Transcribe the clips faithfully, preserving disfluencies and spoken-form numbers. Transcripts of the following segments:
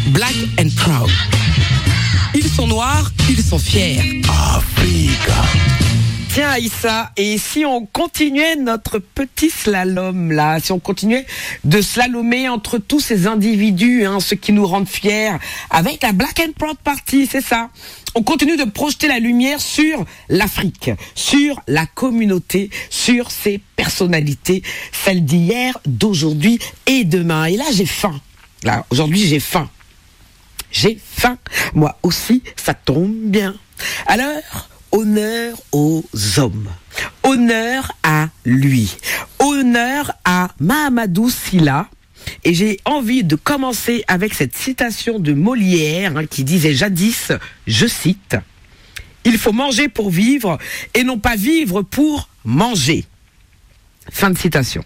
Black and Proud. Ils sont noirs, ils sont fiers. Africa. Tiens Aïssa, et si on continuait notre petit slalom là, si on continuait de slalomer entre tous ces individus, hein, ceux qui nous rendent fiers, avec la Black and Proud Party, c'est ça. On continue de projeter la lumière sur l'Afrique, sur la communauté, sur ses personnalités, celles d'hier, d'aujourd'hui et demain. Et là j'ai faim, là aujourd'hui j'ai faim. J'ai faim, moi aussi, ça tombe bien. Alors, honneur aux hommes, honneur à lui, honneur à Mahamadou Sylla. Et j'ai envie de commencer avec cette citation de Molière hein, qui disait jadis, je cite, « Il faut manger pour vivre et non pas vivre pour manger. » Fin de citation.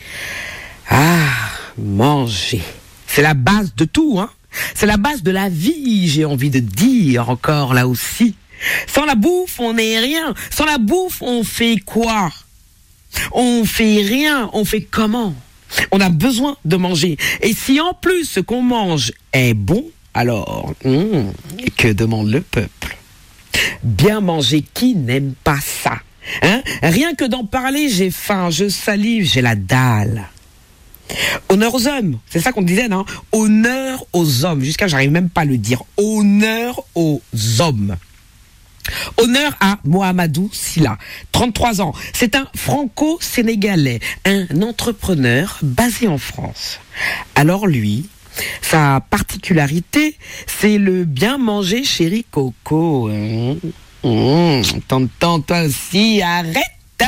Ah, manger, c'est la base de tout, hein. C'est la base de la vie, j'ai envie de dire encore là aussi. Sans la bouffe, on n'est rien. Sans la bouffe, on fait quoi? On fait rien. On fait comment? On a besoin de manger. Et si en plus ce qu'on mange est bon, alors, hum, que demande le peuple? Bien manger, qui n'aime pas ça? Hein? Rien que d'en parler, j'ai faim, je salive, j'ai la dalle. Honneur aux hommes, c'est ça qu'on disait, non? Honneur aux hommes, jusqu'à j'arrive même pas à le dire. Honneur aux hommes. Honneur à Mahamadou Sylla, trente-trois ans. C'est un franco-sénégalais, un entrepreneur basé en France. Alors lui, sa particularité, c'est le bien manger chéri Coco. Mmh, mmh, t'entends toi aussi, arrête!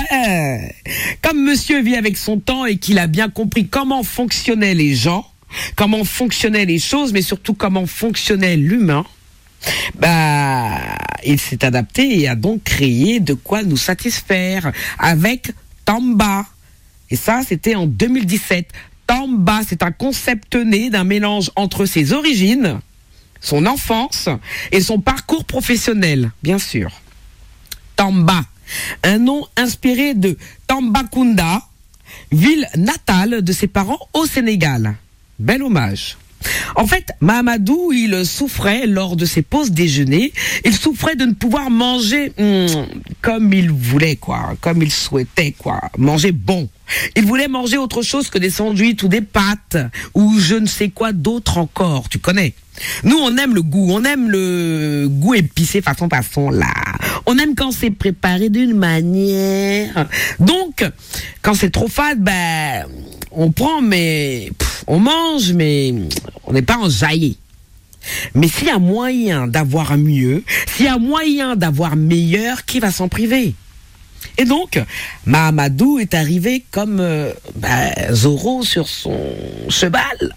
Comme monsieur vit avec son temps et qu'il a bien compris comment fonctionnaient les gens, comment fonctionnaient les choses, mais surtout comment fonctionnait l'humain, bah, il s'est adapté et a donc créé de quoi nous satisfaire avec Tamba. Et ça, c'était en deux mille dix-sept. Tamba, c'est un concept né d'un mélange entre ses origines, son enfance et son parcours professionnel, bien sûr. Tamba. Un nom inspiré de Tambacounda, ville natale de ses parents au Sénégal. Bel hommage. En fait, Mahamadou, il souffrait lors de ses pauses déjeuner. Il souffrait de ne pouvoir manger hum, comme il voulait, quoi, comme il souhaitait, quoi, manger bon. Il voulait manger autre chose que des sandwichs ou des pâtes ou je ne sais quoi d'autre encore. Tu connais. Nous, on aime le goût, on aime le goût épicé façon façon là. On aime quand c'est préparé d'une manière. Donc, quand c'est trop fade, ben, on prend, mais pff, on mange, mais on n'est pas enjaillé. Mais s'il y a moyen d'avoir mieux, s'il y a moyen d'avoir meilleur, qui va s'en priver? Et donc, Mahamadou est arrivé comme euh, ben, Zorro sur son cheval.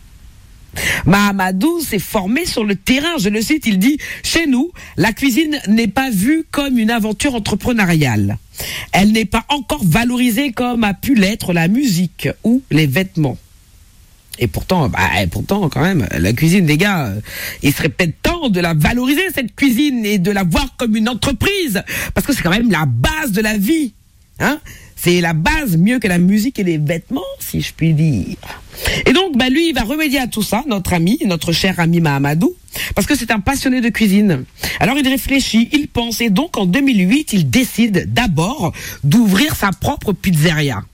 Mahamadou s'est formé sur le terrain, je le cite, il dit « Chez nous, la cuisine n'est pas vue comme une aventure entrepreneuriale. Elle n'est pas encore valorisée comme a pu l'être la musique ou les vêtements. » Et pourtant, bah, pourtant, quand même, la cuisine, les gars, euh, il serait peut-être temps de la valoriser, cette cuisine, et de la voir comme une entreprise, parce que c'est quand même la base de la vie, hein. C'est la base mieux que la musique et les vêtements, si je puis dire. Et donc, bah, lui, il va remédier à tout ça, notre ami, notre cher ami Mahamadou, parce que c'est un passionné de cuisine. Alors, il réfléchit, il pense, et donc, en deux mille huit, il décide d'abord d'ouvrir sa propre pizzeria.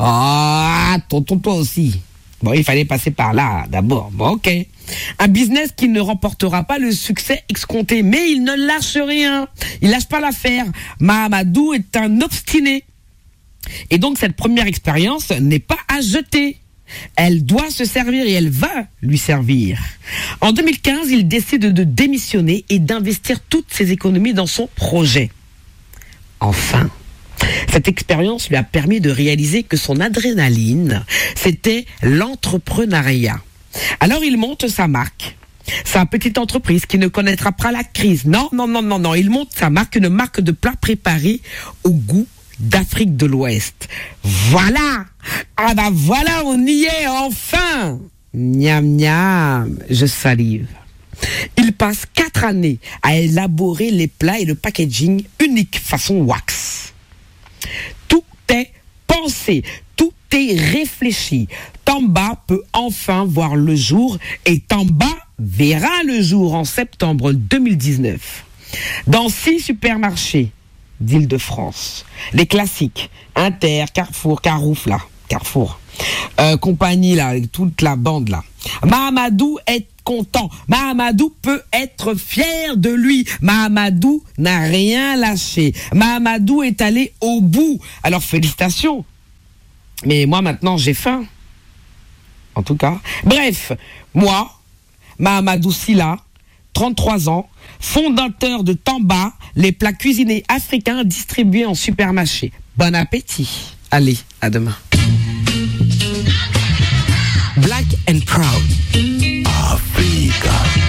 Ah, tonton, toi aussi. Bon, il fallait passer par là, d'abord. Bon, ok. Un business qui ne remportera pas le succès escompté, mais il ne lâche rien. Il lâche pas l'affaire. Mahamadou est un obstiné. Et donc, cette première expérience n'est pas à jeter. Elle doit se servir et elle va lui servir. En deux mille quinze, il décide de démissionner et d'investir toutes ses économies dans son projet. Enfin, cette expérience lui a permis de réaliser que son adrénaline, c'était l'entrepreneuriat. Alors, il monte sa marque. Sa petite entreprise qui ne connaîtra pas la crise. Non, non, non, non, non. Il monte sa marque, une marque de plats préparés au goût d'Afrique de l'Ouest. Voilà. Ah bah voilà, on y est enfin. Miam miam, je salive. Il passe quatre années à élaborer les plats et le packaging unique façon wax. Tout est pensé, tout est réfléchi. Tamba peut enfin voir le jour et Tamba verra le jour en septembre deux mille dix-neuf dans six supermarchés d'Île-de-France. Les classiques, Inter, Carrefour, Carouf là, Carrefour, euh, compagnie là, toute la bande là. Mahamadou est content. Mahamadou peut être fier de lui. Mahamadou n'a rien lâché. Mahamadou est allé au bout. Alors félicitations. Mais moi maintenant j'ai faim. En tout cas. Bref, moi, Mahamadou Sylla, trente-trois ans, fondateur de Tamba, les plats cuisinés africains distribués en supermarché. Bon appétit. Allez, à demain. Black and Proud. Africa.